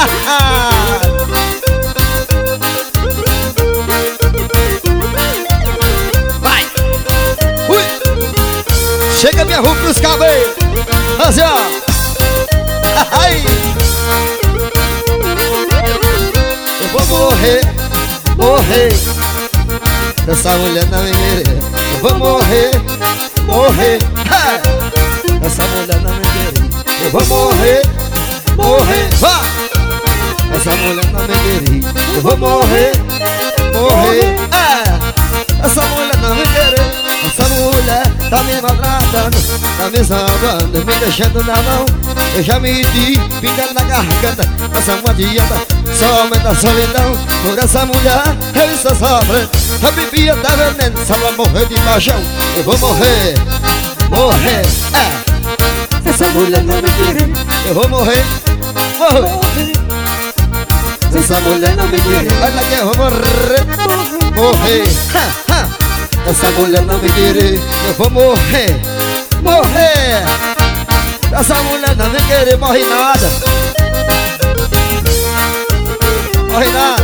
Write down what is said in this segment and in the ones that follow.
Vai! Ui! Chega minha roupa pros cabelos! Assim, ó! Ai! Eu vou morrer, morrer. Essa mulher não me querer. Eu vou morrer, morrer. Essa mulher não me querer. Eu vou morrer, morrer. Vá! Essa mulher não me querer. Eu vou morrer, morrer. Essa mulher não me querer. Essa mulher tá me maltratando, tá me salvando, me deixando na mão. Eu já me di, pingando na garganta. Essa não adianta, só aumenta a solidão. Por essa mulher eu estou sofrendo. A bebida tá veneno, só vai morrer de paixão. Eu vou morrer, morrer. Essa mulher não me querer. Eu vou morrer, morrer. Essa mulher não me querer. Olha que eu vou morrer, morrer. Essa mulher não me querer. Eu vou morrer, morrer. Essa mulher não me querer. Morre nada, morre nada.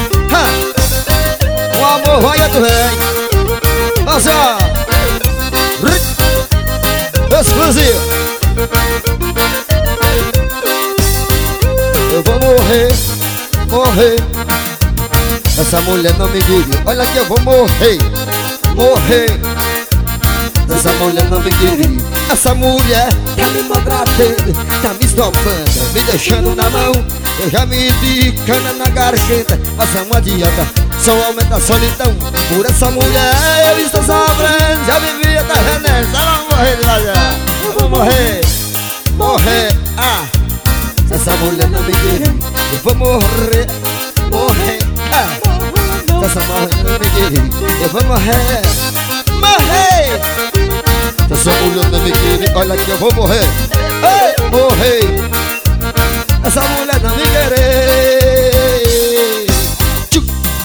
O amor vai e tu vem. Nossa, exclusivo. Eu vou morrer, morrer. Essa mulher não me querer. Olha que eu vou morrer, morrer. Essa mulher não me querer. Essa mulher tá me maltratando, tá me estopando, me deixando na mão. Eu já me di cana na garganta. Essa não adianta, só aumenta a solidão. Por essa mulher eu estou sofrendo. Já vivi até veneno, só não morrer de vagar. Eu vou morrer, morrer. Essa mulher não me querer. Eu vou morrer, morrer. Essa mulher não me querer. Eu vou morrer, morrer. Essa mulher não me querer. Olha que eu vou morrer, morrer.